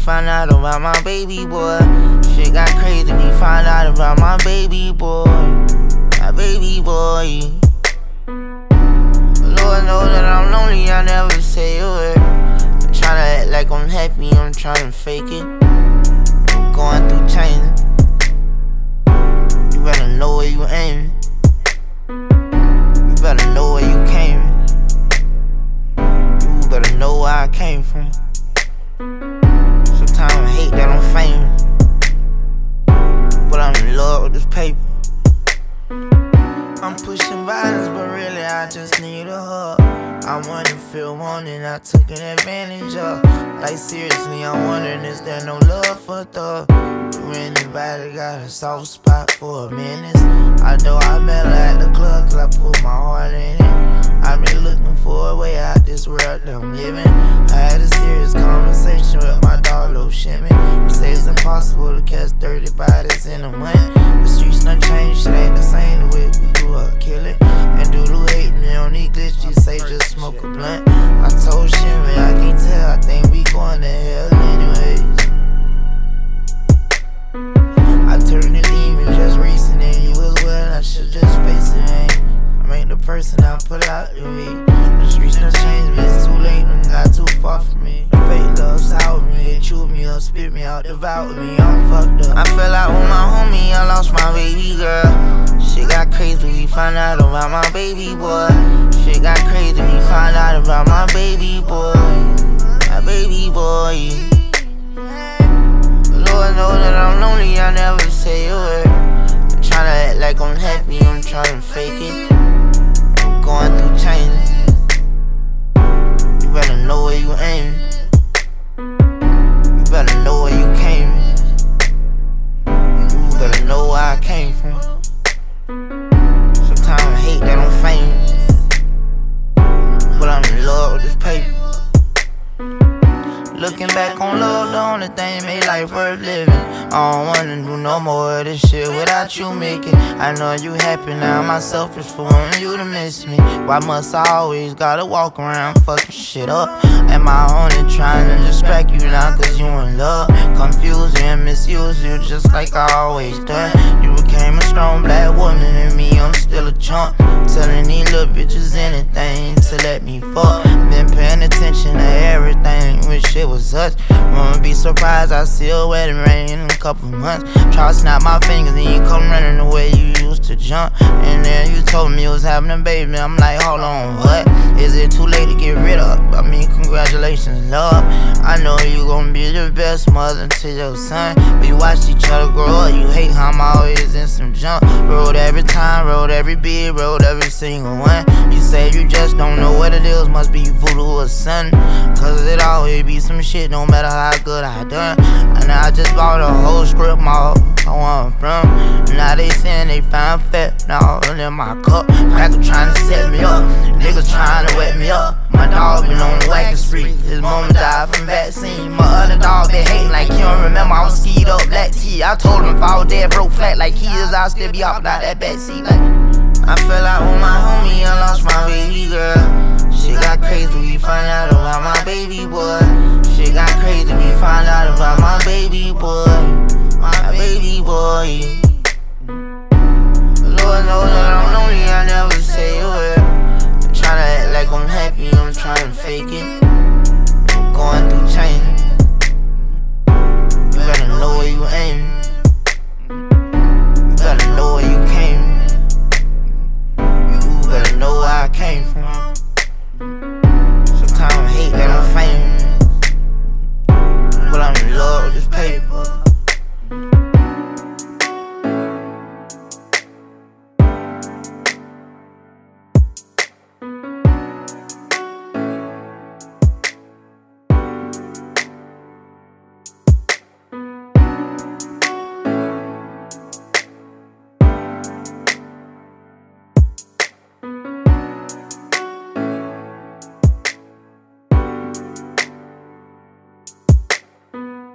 found out about my baby boy. Shit got crazy, we found out about my baby boy. My baby boy. Lord knows that I'm lonely, I never say a word. I'm tryna act like I'm happy, I'm tryna fake it. I'm going through changes. You better know where you aiming. You better know where you came. You better know where I came from. Sometimes I hate that I'm famous, but I'm in love with this paper. I'm pushing violence, but really I just need a hug. I wanna feel wanted, I took an advantage of. Like seriously, I'm wondering, is there no love for thug? Do anybody got a soft spot for a menace? I know I met her at the club, cause I put my heart in it. I've been looking for a way out this world that I'm living. I had a serious conversation with my dog, Lil Shimmy. He says it's impossible to catch 30 bodies in a month. The streets done changed, shit ain't the same the way we grew up killing. And dude who hate me on these glitches, say just smoke a blunt. I told Shimmy, I can't tell, I think we going to hell anyways. I turned the demon just recent and you as well, I should just face it, man. I ain't the person I put out to be. The streets done changed me, it's too late and not too far from me. Fake love sour me, they chew me up, spit me out, devour me, I'm fucked up. I fell out with my homie, I lost my baby girl. Shit got crazy, we found out about my baby boy. Shit got crazy, we found out about my baby boy. My baby boy. Lord knows that I'm lonely, I never say a word. I'm tryna act like I'm happy, I'm tryna fake it. I'm going through changes. You better know where you aiming. You better know where you came. You better know where I came from. Sometimes I hate that I'm famous, but I'm in love with this paper. Looking back on love, the only thing made life worth living. I don't wanna do no more of this shit without you making. I know you happy now, I'm selfish for wanting you to miss me. Why must I always gotta walk around fucking shit up? Am I only trying to distract you now cause you in love? Confuse you and misuse you just like I always done. You became a strong black woman and me, I'm still a chump. Telling these little bitches anything to let me fuck. Been paying attention to everything, wish it was us. Won't be surprised I see a wedding ring in a couple months. Try to snap my fingers and you come running the way you used to jump. And then you told me you was having a baby, I'm like, hold on, what? Is it too late to get rid of? I mean, congratulations, love. I know you gon' be the best mother to your son. We watched each other grow up, you hate how I'm always in some junk. Rode every time, rode every beat, rode every single one. You say you just don't know what it is, must be voodoo or something. Cause it always be some shit, no matter how good I done. And I just bought a whole script mall, I want from. Now they saying they found fat, now in my cup. Cracker trying to set me up, niggas trying to wet me up. My dog been on the wagon street, his mama died from vaccine. My other dog been hating like he don't remember I was skied up black tea. I told him if I was dead broke flat like he is, I'll still be hopping out that backseat like. I fell out with my homie, I lost my baby girl. Shit got crazy, we found out about my baby boy. Shit got crazy, we found out about my baby boy. My baby boy. Lord knows that I'm lonely, I never say a word. I'm tryna act like I'm happy, I'm tryna fake it.